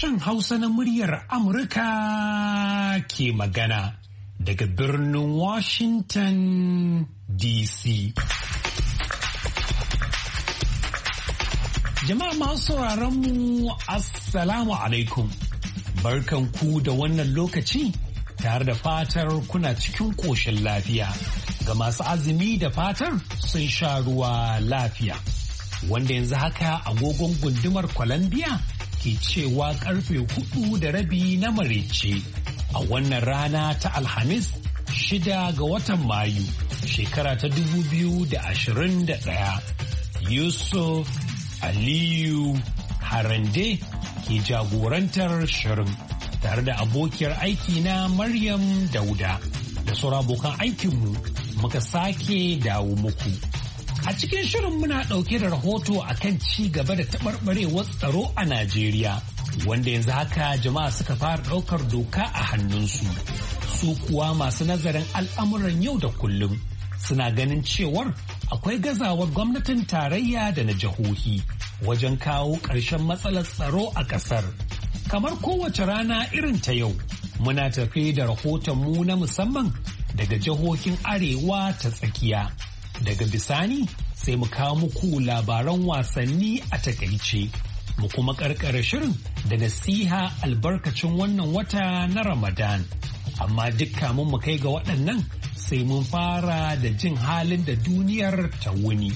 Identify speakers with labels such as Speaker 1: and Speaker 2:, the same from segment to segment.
Speaker 1: Sashen Hausa na muryar Amurka ke magana daga birnin Washington DC. Jama'a masu mu Assalamu alaikum. Barkanku da wannan lokaci tare da fatar kuna cikin ƙoshin lafiya. Ga masu azumi da fatar sun sha ruwa lafiya. Wanda yanzu haka agogon gundumar Columbia ke cewa karfe 4:30 na marece a wannan rana ta Alhamis 6 ga watan Mayu shekara ta 2021. Yusuf Aliyu Harande ke jagorantar shirin tare da abokiyar aiki na Maryam Dauda da sauran abokan aikinmu muka sake dawo muku. A cikin shirin muna ɗauke da rahoto akan ci gaba da taɓarɓarewar tsaro a Najeriya, wanda yanzu haka jama'a suka fara ɗaukar doka a hannunsu. Su kuwa masu nazarin al'amuran yau da kullum suna ganin cewar akwai gazawar gwamnatin tarayya da na jihohi wajen kawo ƙarshen matsalar tsaro a ƙasar. Kamar kowace rana irin ta yau, muna tafe da rahotonmu na musamman daga jihohin Arewa ta tsakiya. Daga bisani sai mu kawo muku labaran wasanni a takaice, mu kuma karkara shirin da nasiha albarkacin wannan wata na Ramadan. Amma dukka mun mu kai ga waɗannan sai mun fara da jin halin da duniyar ta wuni.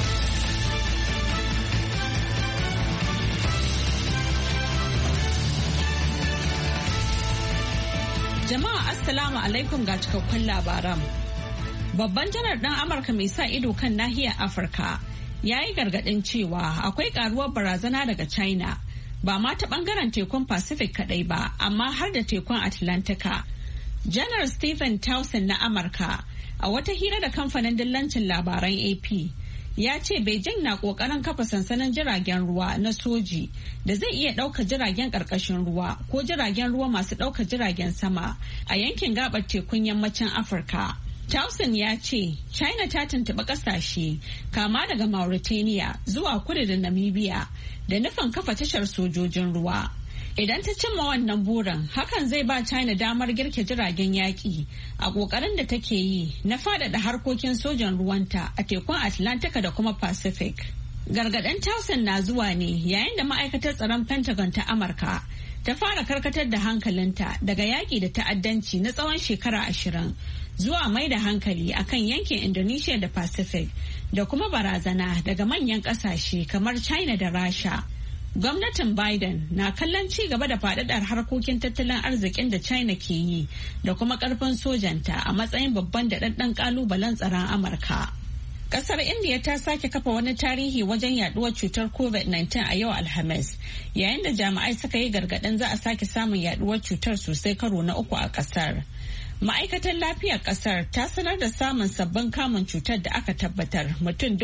Speaker 2: Jama'a Assalamu alaikum ga cikakkun labaran. Babban janar ɗan Amurka mai sa ido kan nahiyar Afirka ya yi gargaɗin cewa akwai ƙaruwar barazana daga China ba ma ta ɓangaren tekun Pacific kaɗai ba amma har da tekun Atlantika. Janar Stephen Townsend na Amurka a wata hira da kamfanin dillancin labaran AP ya ce Beijing na ƙoƙarin kafa sansanin jiragen ruwa na soji da zai iya ɗaukar jiragen ƙarƙashin ruwa ko jiragen ruwa masu ɗaukar jiragen sama a yankin gaɓar tekun yammacin Afirka. Townsend ya ce China ta tuntuɓi ƙasashe kama daga Mauritania zuwa kudu da Namibia da nufin kafa tashar sojojin ruwa. Idan ta cimma wannan burin, hakan zai ba China damar girke jiragen yaƙi a ƙoƙarin da take yi na faɗaɗa harkokin sojan ruwanta a tekun Atlantika da kuma Pacific. Gargaɗin Townsend na zuwa ne yayin da ma'aikatar tsaron Pentagon ta Amurka ta fara karkatar da hankalinta daga yaƙi da ta'addanci na tsawon shekara 20 zuwa mai da hankali akan yankin Indonesia da Pacific da kuma barazana daga manyan ƙasashe kamar China da Rasha. Gwamnatin Biden na kallon ci gaba da faɗaɗar harkokin tattalin arzikin da China ke yi da kuma ƙarfin sojanta a matsayin babban daɗaɗɗen ƙalubalen tsaron Amurka. Ƙasar India ta sake kafa wani tarihi wajen yaduwar cutar COVID-19 a yau Alhamis, yayin da jami'ai suka yi gargaɗin za a sake samun yaduwar cutar sosai karo na uku a ƙasar. Ma'aikatar lafiyar ƙasar ta sanar da samun sabbin kamun cutar da aka tabbatar mutum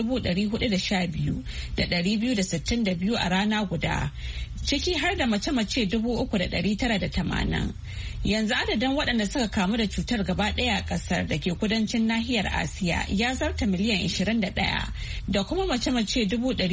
Speaker 2: 412,262 a rana guda, ciki har da mace-mace 3,980. Yanzu adadin waɗanda suka kamu da cutar gaba ɗaya a ƙasar da ke kudancin nahiyar Asiya ya zarta miliyan 21 da kuma mace-mace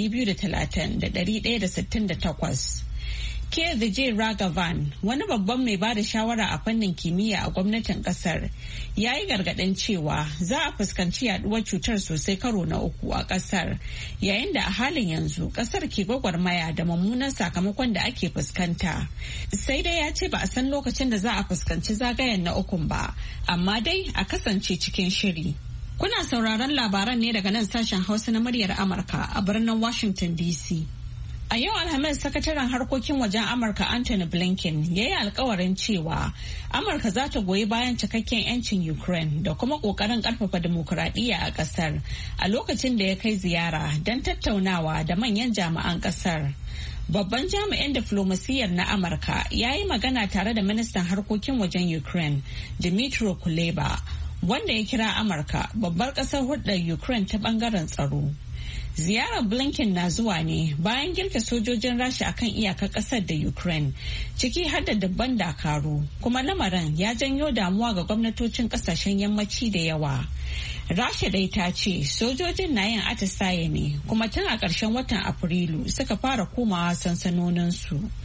Speaker 2: 230,168. K. Vijay Raghavan, wani babban mai bada shawara a fannin kimiyya a gwamnatin kasar, ya yi gargaɗin cewa za a fuskanci yaduwar cutar sosai karo na uku a kasar, yayin da a halin yanzu kasar ke gwagwarmaya da mummunan sakamakon da ake fuskanta. Sai dai ya ce ba a san lokacin da za a fuskanci zagayen na ukun ba, amma dai a kasance cikin shiri. Kuna sauraron labaran ne daga nan sashen Hausa na muryar Amurka a birnin Washington DC. A yau Alhamis, sakataren harkokin wajen Amurka Anthony Blinken ya yi alkawarin cewa Amurka za ta goyi bayan cikakken 'yancin Ukraine da kuma ƙoƙarin ƙarfafa dimokuraɗiyya a ƙasar a lokacin da ya kai ziyara don tattaunawa da manyan jami'an ƙasar. Babban jami'in diflomasiyyar na Amurka ya yi magana tare da ministan harkokin wajen Ukraine, Dmytro Kuleba, wanda ya kira Amurka babbar ƙasar hulɗar Ukraine ta ɓangaren tsaro. Ziyarar Blinken na zuwa ne bayan girke sojojin Rasha akan iyakar ƙasar da Ukraine, ciki har da dabban dakaru, kuma lamarin ya janyo damuwa ga gwamnatocin ƙasashen yammaci da yawa. Rasha dai ta ce sojojin na yin atisaye ne kuma tun a ƙarshen watan Afrilu suka fara komawa sansanoninsu.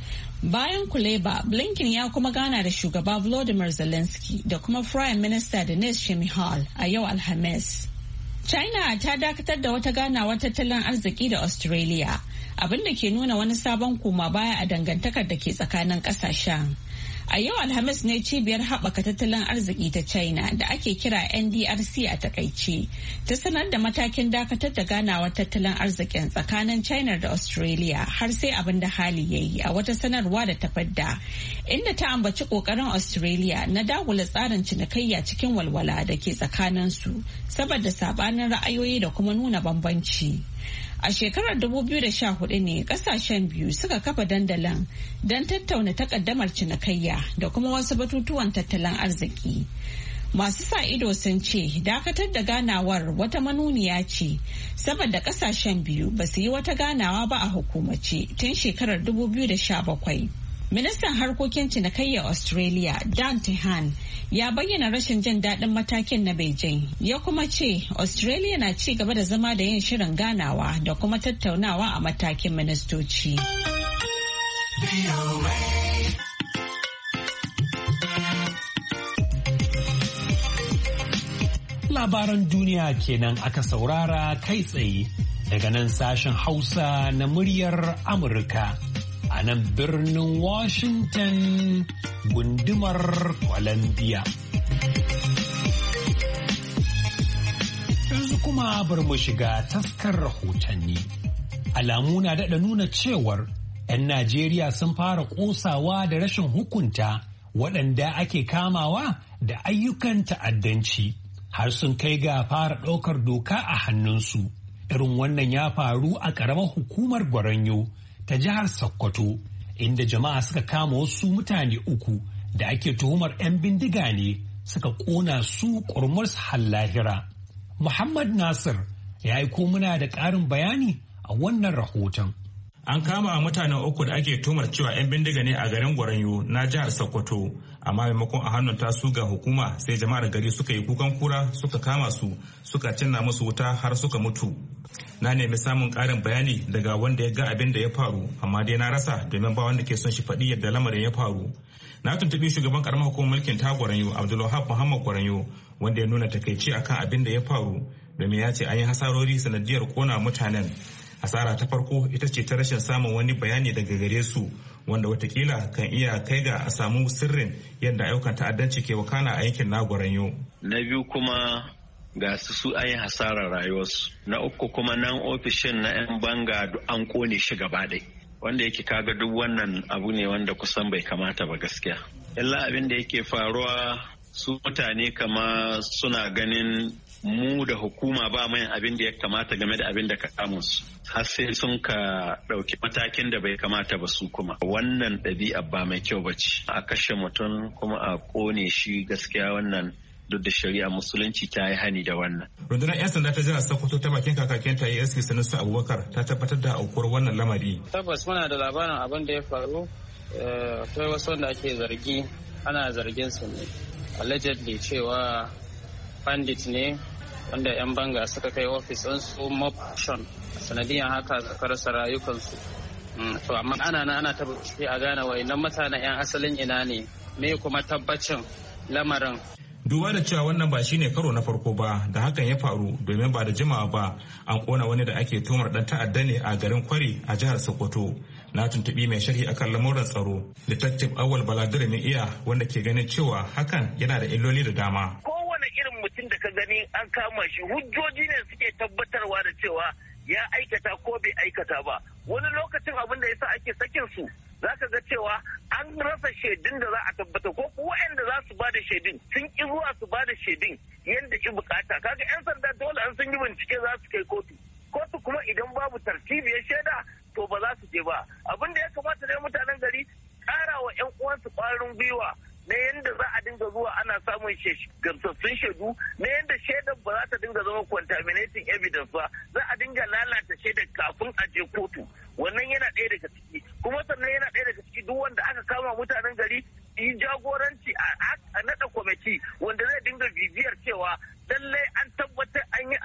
Speaker 2: Bayan Kuleba, Blinken ya kuma gana da shugaba Volodymyr Zelensky da kuma Prime Minister Denis Shmyhal a yau Alhamis. China ta dakatar da wata ganawar tattalin arziki da Australia, abin da ke nuna wani sabon koma baya a dangantakar da ke tsakanin kasashen. A yau Alhamis ne cibiyar haɓaka tattalin arziki ta China da ake kira NDRC a takaice ta sanar da matakin dakatar da ganawar tattalin arzikin tsakanin China da Australia har sai abin da hali ya yi a wata sanarwa da ta fadda, inda ta ambaci ƙoƙarin Australia na dagula tsarin cinikayya cikin walwala da ke tsakaninsu saboda sabanin ra'ayoyi da kuma nuna bambanci. A shekarar 2014 ne kasashen biyu suka kafa dandalin don tattauna takaddamar cinikayya da kuma wasu batutuwan tattalin arziki. Masu sa ido sun ce dakatar da ganawar wata manuniya ce saboda kasashen biyu ba su yi wata ganawa ba a hukumace tun shekarar 2017. Ministan harkokin cinikayyar Australia Dan Tehan ya bayyana rashin jin daɗin matakin na Beijing, ya kuma ce Australia na ci gaba da zama da yin shirin ganawa da kuma tattaunawa a matakin ministoci.
Speaker 1: Labaran duniya kenan aka saurara kai tsaye daga nan sashen Hausa na muryar Amurka. A nan birnin Washington gundumar Columbia. Yanzu kuma bar mu shiga taskar rahotanni. Alamu na daɗa nuna cewar 'yan Najeriya sun fara ƙosawa da rashin hukunta waɗanda ake kamawa da ayyukan ta'addanci har sun kai ga fara ɗaukar doka a hannunsu. Irin wannan ya faru a ƙaramar hukumar Gwaranyo ta jihar Sokoto, inda jama'a suka kama wasu mutane uku da ake tuhumar 'yan bindiga ne suka ƙona su ƙurmus hallahira. Muhammad Nasir ya aiko muna da ƙarin bayani a wannan rahoton.
Speaker 3: An kama mutane uku da ake tuhumar cewa 'yan bindiga ne a garin Gwaranyo na jihar Sokoto, amma maimakon a hannun tasu ga hukuma sai jama'ar gari suka yi kukan kura suka kama su suka cinna musu wuta har suka mutu. Na nemi samun ƙarin bayani daga wanda ya ga abin da ya faru, amma dai na rasa domin ba wanda ke son shi faɗi yadda lamarin ya faru. Na tuntuɓi shugaban ƙaramar hukumar mulkin ta Gwaranyo, Abdulwahab Muhammad Gwaranyo, wanda ya nuna takaici akan abin da ya faru, domin ya ce an yi hasarori sanadiyar kona mutanen. Hasara ta farko ita ce ta rashin samun wani bayani daga gare su, wanda watakila kan iya kai ga a samu sirrin yadda ayyukan ta'addanci ke wakana a yankin na Gwaranyo.
Speaker 4: Na biyu kuma ga su an yi hasarar rayuwarsu. Na uku kuma nan ofishin na 'yan banga an kone shi gaba ɗaya, wanda yake kaga duk wannan abu ne wanda kusan bai kamata ba gaskiya. Illa abin da yake faruwa su mutane kama suna ganin mu da hukuma ba mai abin da ya kamata game da abin da ka kamu su, har sai sun ka ɗauki matakin da bai kamata ba su kuma. Wannan ɗabi'a ba mai kyau ba ce, a kashe mutum kuma a ƙone shi, gaskiya wannan duk da shari'a musulunci ta yi hani da wannan.
Speaker 3: Rundunar 'yan sanda ta jihar Sokoto ta bakin kakakin ta ASP Sanusi Abubakar ta tabbatar da aukuwar wannan lamari.
Speaker 5: Tabbas muna da labarin abin da ya faru, akwai wasu wanda ake zargi, ana zargin su ne allegedly cewa bandit ne wanda 'yan banga suka kai ofis su motion sanadiyan haka suka rasa rayukansu. To amma ana tabbaci a gane wayannan mutanen 'yan asalin ina ne, me kuma tabbacin lamarin.
Speaker 3: Duba da cewa wannan ba shine karo na farko ba da hakan ya faru, domin ba da jimawa ba an kona wani da ake tumar dan ta'adda ne a garin Kwari a jihar Sokoto. Na tuntubi mai sharhi akan lamuran tsaro, Detective Awal Baladir ne iya, wanda ke ganin cewa hakan yana da illoli da dama.
Speaker 6: Kowane irin mutum da ka gani an kama shi, hujjoji ne suke tabbatarwa da cewa ya aikata ko bai aikata ba. Wani lokacin abin da yasa ake sakin su za ka ga cewa an rasa shaidun da za a tabbata, ko waɗanda za su ba da shaidun sun ƙi zuwa su ba da shaidun yadda ki bukata. Kaga 'yan sanda dole an sun yi bincike za su kai kotu kuma idan babu tartibiyar shaida to ba za su je ba. Abin da ya kamata ne mutanen gari ƙara wa 'yan uwansu ƙwarin gwiwa na yadda za a dinga zuwa ana samun gamsassun shaidu, na yadda shaidar ba za ta dinga zama contaminating evidence ba, za a dinga lalata shaidar kafin a je kotu. Wannan yana ɗaya daga ciki, kuma sannan yana ɗaya daga ciki duk wanda aka kama mutanen gari yi jagoranci a naɗa kwamiti wanda zai dinga bibiyar cewa lallai an tabbatar an yi adalci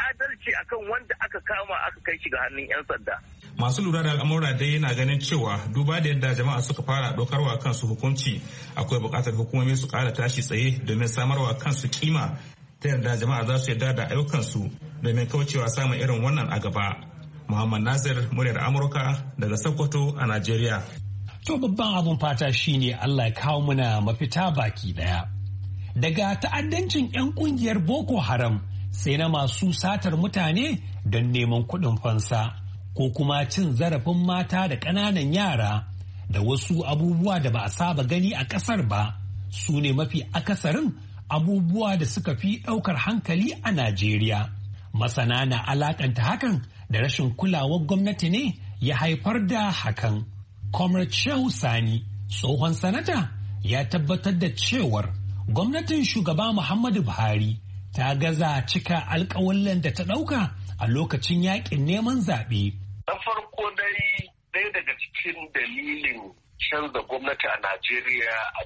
Speaker 6: hukunci akan wanda aka kama aka kai shi ga hannun 'yan sanda.
Speaker 3: Masu lura da al'amura dai yana ganin cewa duba da yadda jama'a suka fara ɗaukarwa kansu hukunci akwai buƙatar hukumomi su ƙara tashi tsaye domin samarwa kansu kima ta yadda jama'a za su yarda da ayyukansu domin kaucewa samun irin wannan a gaba. Muhammad Nasir, muryar Amurka daga Sokoto a Najeriya.
Speaker 1: To babban abun fata shine Allah ya kawo muna mafita baki daya. Daga ta'addancin 'yan kungiyar Boko Haram sai na masu satar mutane don neman kuɗin fansa ko kuma cin zarafin mata da ƙananan yara da wasu abubuwa da ba a saba gani a ƙasar ba su ne mafi akasarin abubuwa da suka fi ɗaukar hankali a Najeriya. Masana na alakanta hakan da rashin kulawar gwamnati ne ya haifar da hakan. Comrade Shehu Sani, tsohon sanata, ya tabbatar da cewar gwamnatin shugaba Muhammadu Buhari ta gaza cika alƙawallan da ta ɗauka a lokacin yaƙin neman zaɓe.
Speaker 7: Na farko dai ɗaya daga cikin dalilin canza gwamnati a Najeriya a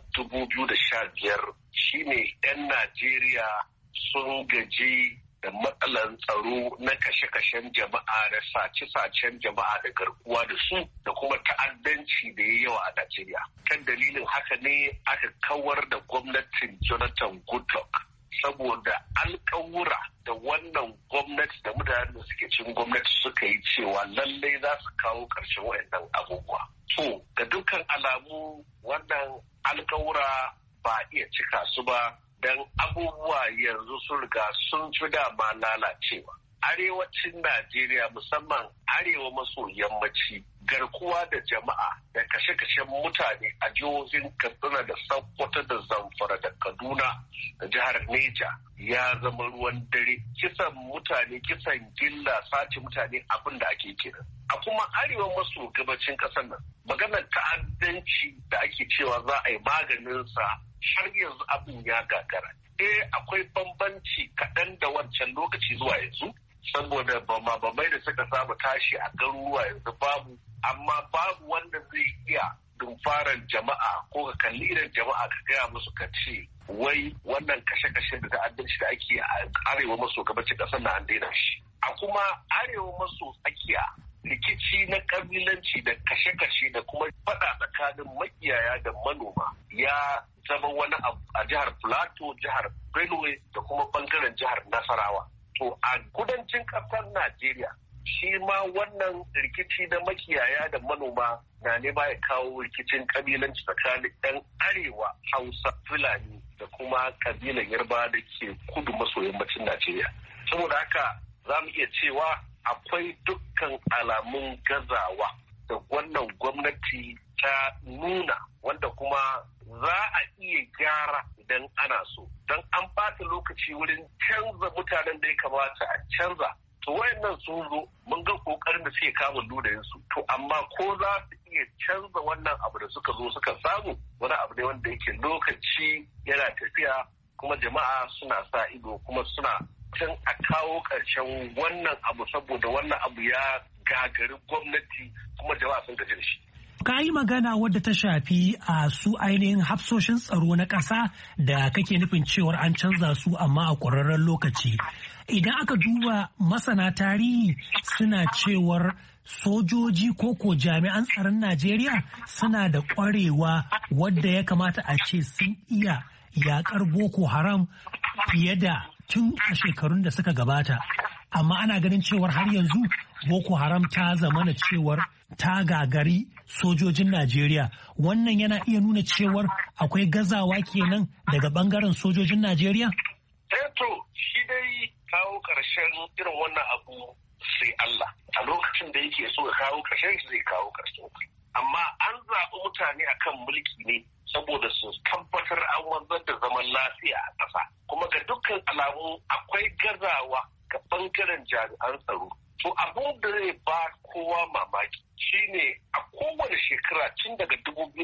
Speaker 7: 2015 shine 'yan Najeriya sun gaji da matsalan tsaro na kashe-kashen jama'a da sace-sacen jama'a da garkuwa da su da kuma ta'addanci da ya yawa a Najeriya. Kan dalilin haka ne aka kawar da gwamnatin Jonathan Goodluck saboda alkawura da wannan gwamnati da mutanen da suke cin gwamnati suka yi cewa lallai za su kawo ƙarshen wayannan abubuwa. To, ga dukkan alamu wannan alkawura ba iya cika su ba. Dan abubuwa yanzu sun riga sun fi dama lalacewa. Arewacin Najeriya musamman arewa maso yammaci garkuwa da jama'a da kashe-kashen mutane a jihohin Katsina da Sokoto da Zamfara da Kaduna da jihar Neja ya zama ruwan dare. Kisan mutane, kisan gilla, sace mutane abin da ake kenan. A kuma arewa maso gabacin ƙasar nan maganar ta'addanci da ake cewa za a yi maganinsa har yanzu abin ya gagara. Akwai bambanci kaɗan da wancan lokaci zuwa yanzu, saboda bamai da suka saba tashi a garuruwa yanzu babu, amma babu wanda zai iya dumfaran jama'a ko ka kalli irin jama'a ka gaya musu ka ce wai wannan kashe-kashe da ta'addanci da ake a arewa maso gabacin ƙasar na an daina shi. A kuma arewa maso tsakiya rikici na kabilanci da kashe-kashe da kuma faɗa tsakanin makiyaya da manoma ya zama wani abu a jihar Plateau, jihar Benue da kuma bangaren jihar Nasarawa. To a kudancin ƙasar Najeriya shi ma wannan rikici na makiyaya da manoma na nema ya kawo rikicin kabilanci tsakanin 'yan arewa Hausa, Fulani da kuma kabilan Yarbawa da ke kudu maso yammacin Najeriya. Saboda haka za mu iya cewa akwai dukkan alamun gazawa da wannan gwamnati ta nuna wanda kuma za a iya gyara idan ana so. Don an ɓata lokaci wurin canza mutanen da ya kamata a canza. To wayannan sun zo mun ga kokarin da suke kama ludayinsu. To amma ko za su iya canza wannan abu da suka zo suka samu wani abu ne wanda yake lokaci yana tafiya kuma jama'a suna sa ido kuma suna can a kawo ƙarshen wannan abu saboda wannan abu ya gagari gwamnati kuma jama'a sun gaji da shi.
Speaker 8: Ka yi magana wadda ta shafi a su ainihin hafsoshin tsaro na ƙasa da kake nufin cewar an canza su amma a ƙwararren lokaci. Idan aka duba masana tarihi suna cewar sojoji ko jami'an tsaron Najeriya suna da ƙwarewa wadda ya kamata a ce sun iya yaƙar Boko Haram fiye da tun a shekarun da suka gabata. Amma ana ganin cewar har yanzu Boko Haram ta zamana cewar ta gagari sojojin Najeriya. Wannan yana iya nuna cewar akwai gazawa kenan daga bangaren sojojin Najeriya?
Speaker 7: To, shi dai kawo ƙarshen irin wannan abu sai Allah. A lokacin da yake so ya kawo ƙarshen zai kawo ƙarshen. Amma an zaɓi mutane akan mulki ne saboda su tabbatar an wanzar da zaman lafiya a ƙasa. Kuma ga dukkan alamu akwai gazawa ga bangaren jami'an tsaro. To abin da zai ba kowa mamaki shine a kowane shekara tun daga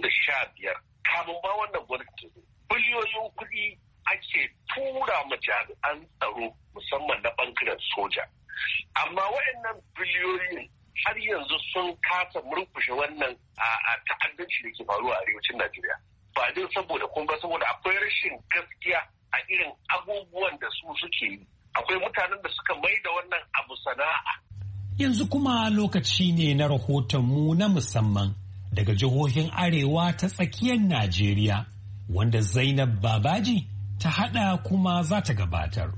Speaker 7: 2015 kamun ba wannan gwamnati biliyoyin kuɗi ake tura ma jami'an tsaro musamman na bangaren soja. Amma waɗannan biliyoyin har yanzu sun kasa murkushe wannan a ta'addanci da ke faruwa a arewacin Najeriya. Ba dai saboda kuma saboda akwai rashin gaskiya a irin abubuwan da su suke yi. akwai mutanen da suka mai da wannan abu sana'a.
Speaker 1: Yanzu kuma lokaci ne na rahotonmu na musamman daga jihohin Arewa ta tsakiyar Najeriya, wanda Zainab Babaji ta haɗa kuma za ta gabatar.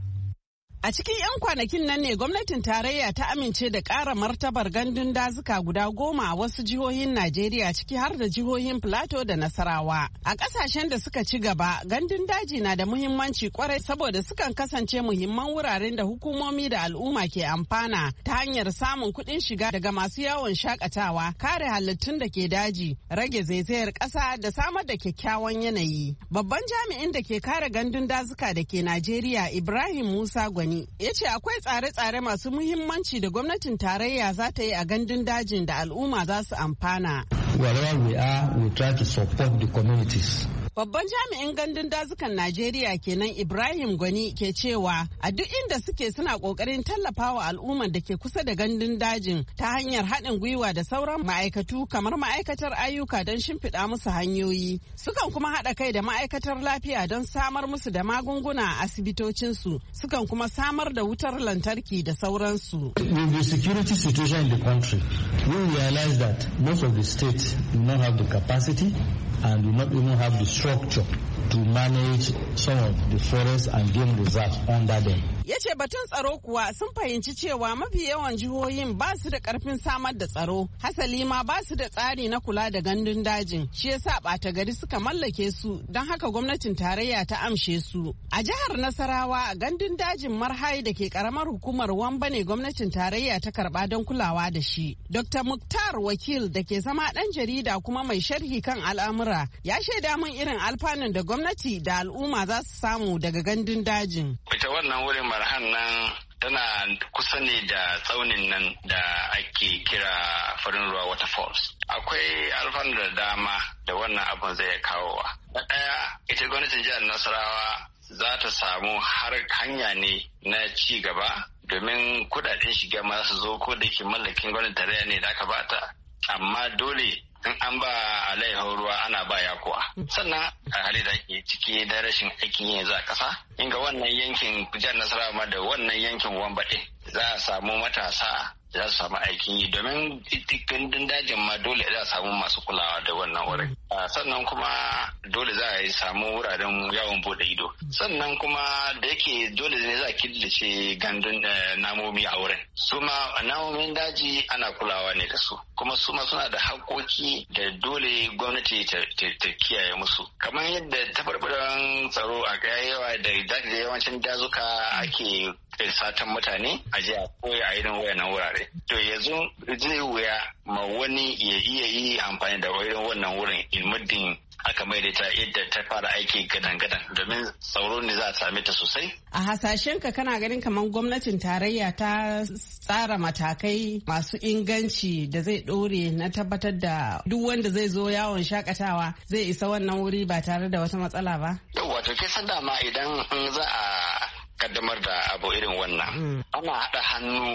Speaker 9: A cikin 'yan kwanakin nan ne gwamnatin tarayya ta amince da ƙara martabar gandun dazuka guda 10 a wasu jihohin Najeriya ciki har da jihohin Plateau da Nasarawa. A ƙasashen da suka ci gaba, gandun daji na da muhimmanci kwarai saboda sukan kasance muhimman wuraren da hukumomi da al'umma ke amfana ta hanyar samun kuɗin shiga daga masu yawon shakatawa, kare halittun da ke daji, rage zaizayar ƙasa da samar da kyakkyawan yanayi. Babban jami'in da ke kare gandun dazuka da ke Najeriya, Ibrahim Musa Gwani, ya ce akwai tsare-tsare masu muhimmanci da gwamnatin tarayya za ta yi a gandun dajin da al'umma za su amfana.
Speaker 10: Wherever we are, we try to support the communities.
Speaker 9: Babban jami'in gandun dazukan Najeriya kenan Ibrahim Gwani ke cewa a duk inda suke suna kokarin tallafawa al'ummar da ke kusa da gandun dajin ta hanyar haɗin gwiwa da sauran ma'aikatu kamar ma'aikatar ayyuka don shimfiɗa musu hanyoyi. Sukan kuma haɗa kai da ma'aikatar lafiya don samar musu da magunguna a asibitocinsu. Sukan kuma samar da wutar lantarki da sauransu.
Speaker 10: With the security situation in the country, we realize that most of the states do not have the capacity and do not even have the structure to manage some of the forests and game reserves under them.
Speaker 9: Ya ce batun tsaro kuwa sun fahimci cewa mafi yawan jihohin ba su da karfin samar da tsaro, hasali ma ba su da tsari na kula da gandun dajin, shi yasa ɓata gari suka mallake su, don haka gwamnatin tarayya ta amshe su. A jihar Nasarawa, gandun dajin Marhai da ke karamar hukumar Wamba ne gwamnatin tarayya ta karba don kulawa da shi. Dr. Muktar Wakil da ke zama ɗan jarida kuma mai sharhi kan al'amura ya shaida min irin alfanun da gwamnati da al'umma za su samu daga gandun dajin.
Speaker 11: Ita wannan wurin Marhan nan tana kusa ne da tsaunin nan da ake kira farin ruwa waterfalls. Akwai alfanu da dama da wannan abin zai kawowa. Na ɗaya, ita gwamnatin jihar Nasarawa za ta samu har hanya ne na ci gaba domin kudaden shiga ma su zo ko da ke mallakin gwamnatin tarayya ne da aka bata. Amma dole in an ba alaihau ruwa ana ba yakuwa. Sannan a hali da ake ciki da rashin aikin yin za a ƙasa, inga wannan yankin jihar Nasarawa ma da wannan yankin Wambaɗe za a samu matasa za su samu aikin yi domin gandun dajin ma dole za a samu masu kulawa da wannan wurin. Sannan kuma dole za a yi samu wuraren yawon bude ido. Sannan kuma da yake dole ne za a killace gandun namomi a wurin. Su ma namomin daji ana kulawa ne da su. Kuma su ma suna da haƙoƙi da dole gwamnati ta kiyaye musu. Kamar yadda tabarbaran tsaro a yawa da yawancin dazuka ake satan mutane a je a koya a irin wayannan wurare. To yanzu zai wuya ma wani ya iya yi amfani da irin wannan wurin in muddin aka maidaita yadda ta fara aiki gadan-gadan domin tsaro ne za a same ta sosai.
Speaker 9: A hasashenka kana ganin kamar gwamnatin tarayya ta tsara matakai masu inganci da zai ɗore na tabbatar da duk wanda zai zo yawon shakatawa zai isa wannan wuri ba tare da wata matsala ba?
Speaker 11: Yawwa to ke san dama idan za a kaddamar da abu irin wannan ana haɗa hannu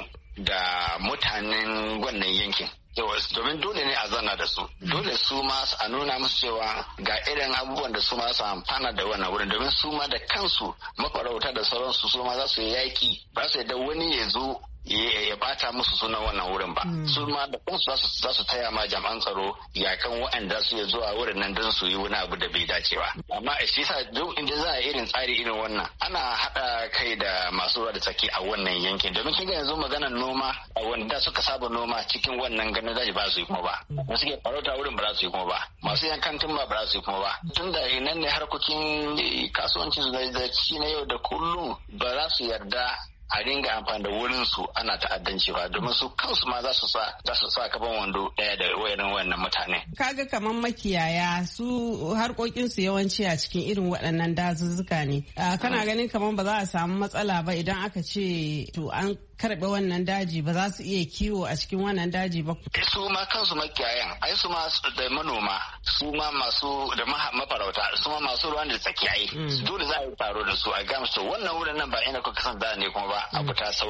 Speaker 11: da mutanen wannan yankin. Domin dole ne a zana da su, dole su ma a nuna musu cewa ga irin abubuwan da su ma su amfana da wannan wurin, domin su ma da kansu mafarauta da sauransu su ma za su yi yaƙi, ba su yadda wani ya zo ya bata musu sunan wannan wurin ba. Su ma da kansu za su taya ma jami'an tsaro yakan waɗanda su ya zuwa wurin nan don su yi wani abu da bai dace ba. Amma a shi sa duk inda za a irin tsari irin wannan ana haɗa kai da masu ruwa da tsaki a wannan yankin, domin kin ga yanzu maganar noma wanda suka saba noma cikin wannan ganin daji ba su yi kuma ba. Masu suke farauta wurin ba za su yi kuma ba. Masu yankan tumba ba za su yi kuma ba. Tun da nan ne harkokin kasuwancin su da ci na yau da kullum ba za su yarda a dinga amfani da wurin su ana ta'addanci ba, domin su kansu ma za su sa kafan wando daya da wayannan mutane.
Speaker 9: Kaga kamar makiyaya su harkokin su yawanci a cikin irin waɗannan dazuzzuka ne. Kana ganin kamar ba za a samu matsala ba idan aka ce to an karɓe wannan daji ba za su iya kiwo a cikin wannan daji ba.
Speaker 11: Su ma kansu makiyayan ai su ma da manoma su ma masu da mafarauta su ma masu ruwan da tsakiyayi dole za a yi taro da su a gamsu wannan wurin nan ba ina kuka san da ne kuma ba abu ta sauya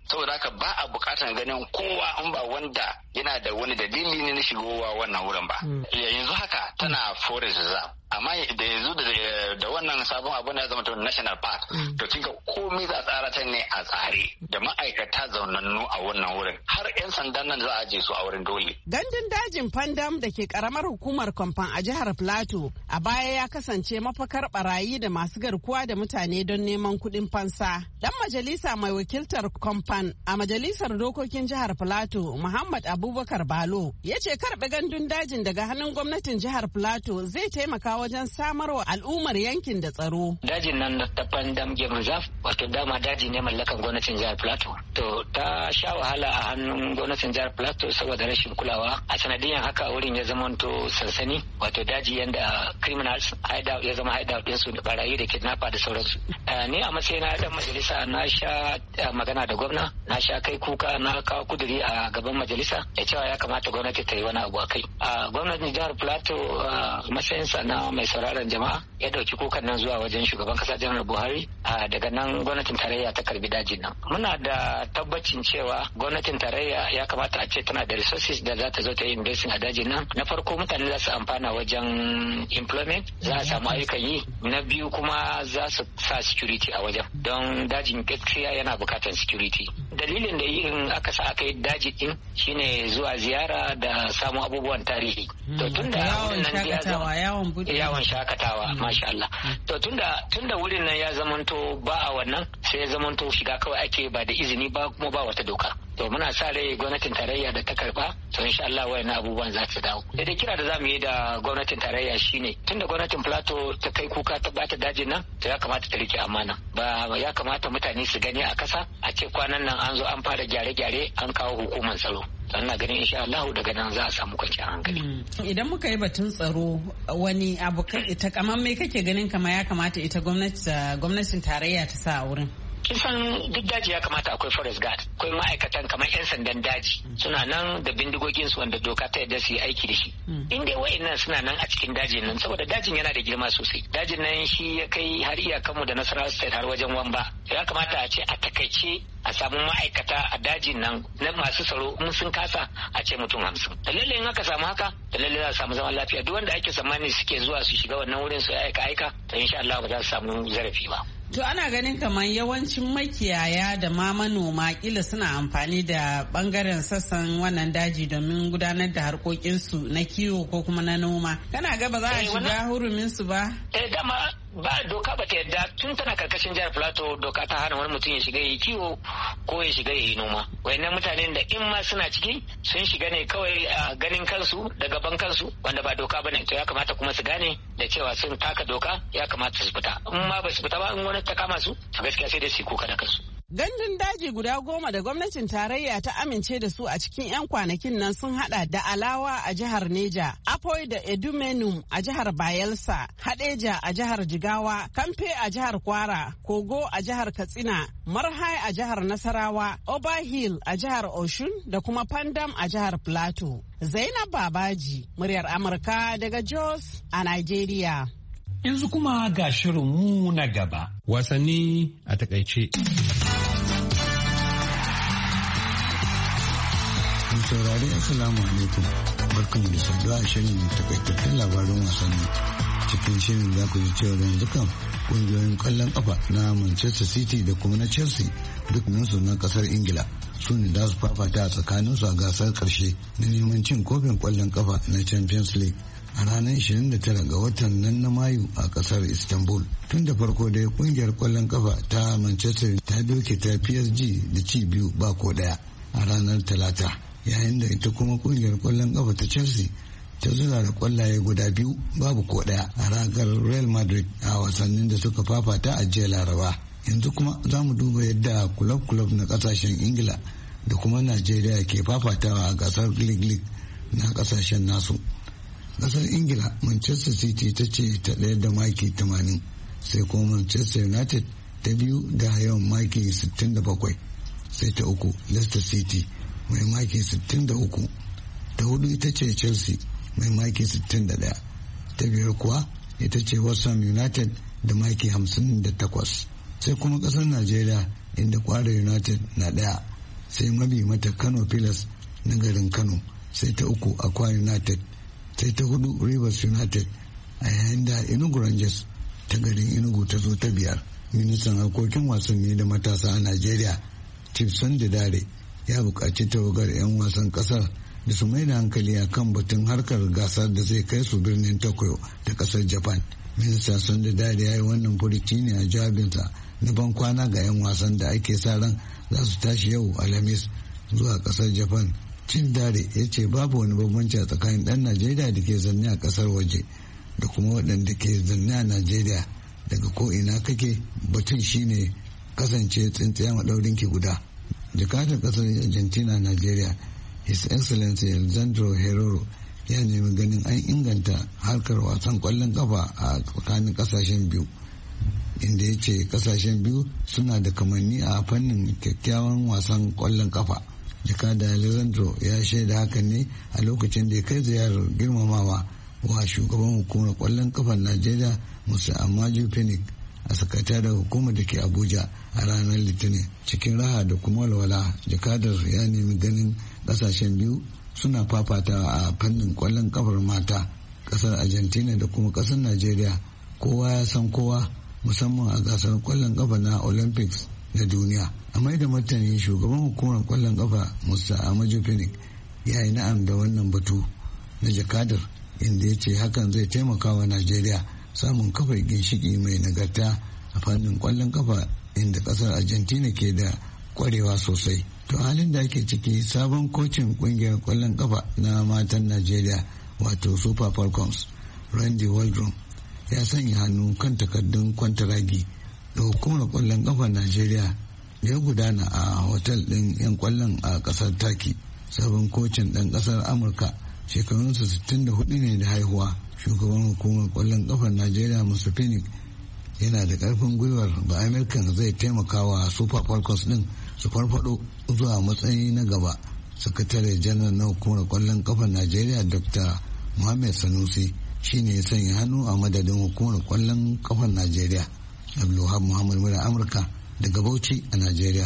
Speaker 11: saboda haka ba a bukatar ganin kowa in ba wanda yana da wani dalili ne na shigowa wannan wurin ba. Yanzu haka tana forest reserve, amma da yanzu da wannan sabon abu na zama national park to kinga komai za a tsara ta ne a tsare da ma'aikata zaunannu a wannan wurin, har 'yan sandan nan za a je su a wurin dole.
Speaker 9: Gandun dajin Pandam da ke karamar hukumar Kwamfan a jihar Plateau a baya ya kasance mafakar barayi da masu garkuwa da mutane don neman kuɗin fansa. Dan majalisa mai wakiltar Kwamfan a majalisar dokokin jihar Plateau, Muhammad Abubakar Balo, ya ce karɓe gandun dajin daga hannun gwamnatin jihar Plateau zai taimaka wajen samarwa al'ummar yankin da tsaro.
Speaker 12: Dajin nan ta Pandam Game Reserve wato dama daji ne mallakan gwamnatin jihar Plateau. To ta sha wahala a hannun gwamnatin jihar Plateau saboda rashin kulawa. A sanadiyan haka wurin ya zamanto sansani wato daji yanda criminals ya zama hideout ɗinsu da barayi da kidnapper da sauransu. Ni a matsayina dan majalisa na sha magana da gwamna, na sha kai kuka, na kawo kuduri a gaban majalisa ya cewa ya kamata gwamnati ta yi wani abu a kai. Gwamnatin jihar Plateau matsayinsa na mai sauraron jama'a ya dauki kukan nan zuwa wajen shugaban kasa janar Buhari. Daga nan gwamnatin tarayya ta karbi dajin nan. Muna da tabbacin cewa gwamnatin tarayya ya kamata a ce tana da resources da za ta zo ta yi investing a dajin nan. Na farko mutane za su amfana wajen employment, za a samu ayyukan yi. Na biyu kuma za su sa security a wajen don dajin gaskiya yana bukatar security. Dalilin da yin aka sa aka yi daji din shine zuwa ziyara da samun abubuwan tarihi. To tunda yawon shakatawa masha Allah. To tunda wurin nan ya zamanto ba a wannan, sai ya zamanto shiga kawai ake ba da izini ba kuma ba wata doka. To muna sa rai gwamnatin tarayya da ta karba, to insha Allah wayannan abubuwan za su dawo. Sai dai kira da zamu yi da gwamnatin tarayya shine tunda gwamnatin Plateau ta kai kuka ta bata dajin nan, to ya kamata ta rike amana. Ba ya kamata mutane su gani a kasa a ce kwanan nan an zo an fara gyare-gyare an kawo hukumar tsaro. Ina ganin insha Allah daga nan za a samu kwanciyar hankali.
Speaker 9: Idan muka yi batun tsaro, wani abu takamaimai kake ganin kama ya kamata ita gwamnatin tarayya ta sa a wurin?
Speaker 12: Kisan duk daji ya kamata akwai forest guard, akwai ma'aikatan kamar 'yan sandan daji suna nan da bindigogin su wanda doka ta yadda su yi aiki da shi. In dai wa'annan suna nan a cikin dajin nan, saboda dajin yana da girma sosai. Dajin nan shi ya kai har iyakanmu da Nasarawa State har wajen Wamba. Ya kamata a ce a takaice a samu ma'aikata a dajin nan na masu tsaro in sun kasa a ce mutum 50. Da lalle in aka samu haka, da lalle za a samu zaman lafiya. Duk wanda ake tsammani suke zuwa su shiga wannan wurin su aika to insha Allah ba za su samu zarafi ba.
Speaker 9: To ana ganin kamar yawancin makiyaya da ma manoma kila suna amfani da bangaren sassan wannan daji domin gudanar da harkokinsu na kiwo ko kuma na noma. Kana ga ba za a shiga huruminsu ba?
Speaker 12: Dama ba doka ba ta yadda tun tana karkashin jihar Plateau doka ta hana wani mutum ya shiga yi kiwo ko ya shiga yi noma. Wayannan mutanen da in ma suna ciki sun shiga ne kawai a ganin kansu da gaban kansu wanda ba doka bane, to ya kamata kuma su gane da cewa sun taka doka, ya kamata su fita. In ma ba su fita ba, in wani ta kama su to gaskiya sai dai su kuka da kansu.
Speaker 9: Gandun daji guda 10 da gwamnatin tarayya ta amince da su a cikin 'yan kwanakin nan sun hada da Alawa a jihar Neja, Apoy da Edumenum a jihar Bayelsa, Hadeja a jihar Jigawa, Kamfe a jihar Kwara, Kogo a jihar Katsina, Marhai a jihar Nasarawa, Oba Hill a jihar Oshun da kuma Pandam a jihar Plateau. Zainab Babaji, muryar Amurka daga Jos a Nigeria.
Speaker 1: Yanzu kuma ga shirinmu na gaba.
Speaker 13: Wasanni a takaice.
Speaker 14: Saurari Assalamu alaikum, barkanmu da saduwa a shirin takaitattun labarin wasanni. Cikin shirin za ku ji cewa yanzu kan kungiyoyin kwallon kafa na Manchester City da kuma na Chelsea duk su na kasar Ingila su ne za su fafata a tsakaninsu a gasar karshe na neman cin kofin kwallon kafa na Champions League a ranar 29 ga watan nan na Mayu a kasar Istanbul. Tun da farko dai kungiyar kwallon kafa ta Manchester ta doke ta PSG da ci 2-1 a ranar Talata, yayin da ita kuma kungiyar kwallon kafa ta Chelsea ta zura da kwallaye guda 2-1 a ragar Real Madrid a wasannin da suka fafata a jiya Laraba. Yanzu kuma za mu duba yadda kulob na kasashen Ingila da kuma Najeriya ke fafatawa a gasar League na kasashen nasu. Kasar Ingila, Manchester City ta ce ta ɗaya da maki 80, sai kuma Manchester United ta biyu da yawan maki 67, sai ta uku Leicester City mai maki 63, ta hudu ita ce Chelsea mai maki 61, ta biyar kuwa ita ce West Ham United da maki 58. Sai kuma kasar Najeriya inda Kwara United na ɗaya sai mabi mata Kano Pilas na garin Kano, sai ta uku Akwa United, sai ta hudu Rivers United, a yayin da Enugu Rangers ta garin Enugu ta zo ta biyar. Ministan harkokin wasanni da matasa a Najeriya Chief Sunday Dare ya buƙaci tawagar 'yan wasan ƙasar da su mai da hankali a kan batun harkar gasar da zai kai su birnin Tokyo ta ƙasar Japan. Minista Sunday Dare ya yi wannan furuci ne a jawabinsa na ban kwana ga 'yan wasan da ake sa ran za su tashi yau Alhamis zuwa ƙasar Japan. Chief Dare ya ce babu wani bambanci a tsakanin ɗan Najeriya da ke zanne a ƙasar waje da kuma waɗanda ke zanne a Najeriya. Daga ko ina kake, batun shine kasance tsintsiya maɗaurin ki guda. Jakadar ƙasar Argentina Najeriya His Excellency Alejandro Herrero ya nemi ganin an inganta harkar wasan ƙwallon ƙafa a tsakanin ƙasashen biyu, inda ya ce ƙasashen biyu suna da kamanni a fannin kyakkyawan wasan ƙwallon ƙafa. Jakada Alejandro ya shaida hakan ne a lokacin da ya kai ziyarar girmamawa wa shugaban hukumar ƙwallon ƙafar Najeriya Musa Amaju Phoenix a sakataren hukumar da ke Abuja a ranar Litinin. Cikin raha da kuma walwala, jakadar ya nemi ganin kasashen biyu suna fafatawa a fannin kwallon kafar mata. Kasar Argentina da kuma kasar Najeriya kowa ya san kowa, musamman a gasar kwallon kafa na Olympics na duniya. A mai da martani, shugaban hukumar kwallon kafa Musa Amaju Phoenix ya yi na'am da wannan batu na jakadar, inda ya ce hakan zai taimaka wa Najeriya samun kafa ginshiki mai nagarta a fannin kwallon kafa, inda kasar Argentina ke da kwarewa sosai. To halin da ake ciki, sabon kocin kungiyar kwallon kafa na matan Najeriya wato Super Falcons, Randy Waldron, ya sanya hannu kan takardun kwantaragi da hukumar kwallon kafa Najeriya da ya gudana a hotel din 'yan kwallon a kasar Turkey. Sabon kocin dan kasar Amurka, shekarunsa 64 ne da haihuwa. Shugaban hukumar kwallon kafar Najeriya Musa Phoenix yana da karfin gwiwar ba American zai taimaka wa Super Falcons din su farfado zuwa matsayi na gaba. Sakatare janar na hukumar kwallon kafar Najeriya Dr. Muhammad Sanusi shine ya sanya hannu a madadin hukumar kwallon kafar Najeriya. Abdulwahab Muhammad Mura Amurka daga Bauchi a Najeriya.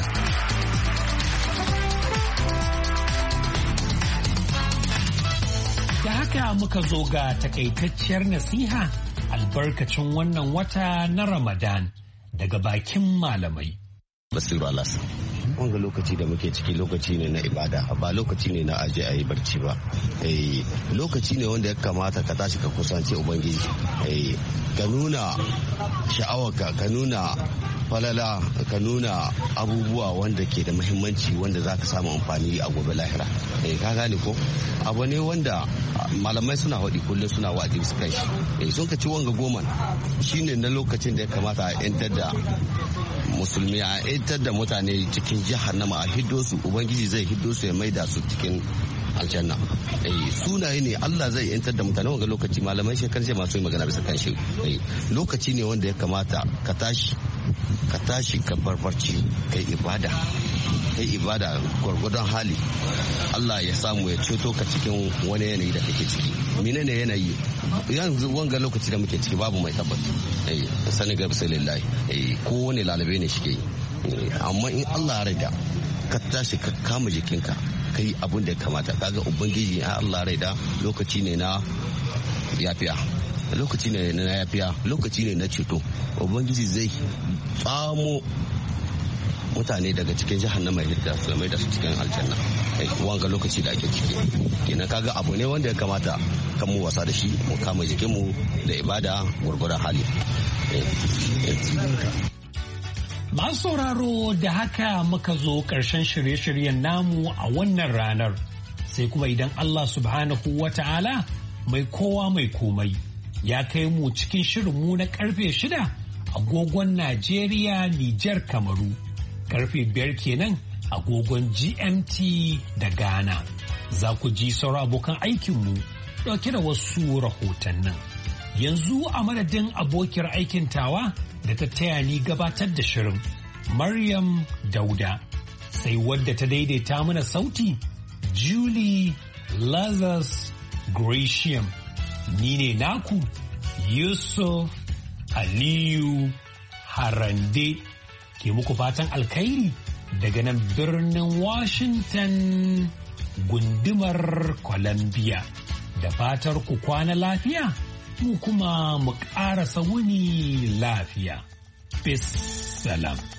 Speaker 1: Da haka muka zo ga takaitacciyar nasiha albarkacin wannan wata na Ramadan daga bakin malamai.
Speaker 15: Basiru Alas. Wanga lokaci da muke ciki lokaci ne na ibada, ba lokaci ne na aje a yi barci ba. Lokaci ne wanda ya kamata ka tashi ka kusanci Ubangiji. Ka nuna sha'awarka, ka nuna falala, ka nuna abubuwa wanda ke da muhimmanci wanda za ka samu amfani a gobe lahira. Ka gane ko? Abu ne wanda malamai suna haɗi kullum suna wa'adi su kai shi. Sun ka ci wanga goma shine na lokacin da ya kamata a 'yantar da musulmi, a 'yantar da mutane cikin jahannama, a hiddo su. Ubangiji zai hiddo su ya maida su cikin aljanna. Sunaye ne Allah zai 'yantar da mutane. wanga lokaci malamai shekaru sai masu yi magana bisa kan shi. Lokaci ne wanda ya kamata ka tashi ka barbarci kai ibada gwargwadon hali. Allah ya samu ya ceto ka cikin wani yanayi da kake ciki. Menene yanayi? Yanzu wanga lokaci da muke ciki babu mai tabbata. Sani ga bisa lillahi. Ko wani lalabe ne shike yi. Amma in Allah ya raida ka tashi ka kama jikinka kai abin da ya kamata. Kaga ubangiji ya Allah raida lokaci ne na yafiya. Lokaci ne na yafiya, lokaci ne na ceto. Ubangiji zai tsamo mutane daga cikin jahannama da su mai da su cikin aljanna. Wanga lokaci da ake ciki kenan, kaga abu ne wanda ya kamata kan mu wasa da shi, mu kama jikinmu da ibada gwargwadon hali.
Speaker 1: Masu sauraro, da haka muka zo ƙarshen shirye-shiryen namu a wannan ranar, sai kuma idan Allah subhanahu wa ta'ala mai kowa mai komai ya kai mu cikin shirinmu na karfe 6 agogon Najeriya, Nijar, Kamaru, karfe 5 kenan agogon GMT da Ghana. Za ku ji sauran abokan aikinmu ɗauke da wasu rahotannin. Yanzu a madadin abokiyar aikin tawa da ta taya ni gabatar da shirin, Maryam Dauda, sai wadda ta daidaita mana sauti, Julie Lazarus Gratiam. Ni ne naku Yusuf Aliyu Harande ke muku fatan alkhairi daga nan birnin Washington gundumar Columbia. Da fatar ku kwana lafiya, mu kuma mu ƙarasa wuni lafiya. Peace salam.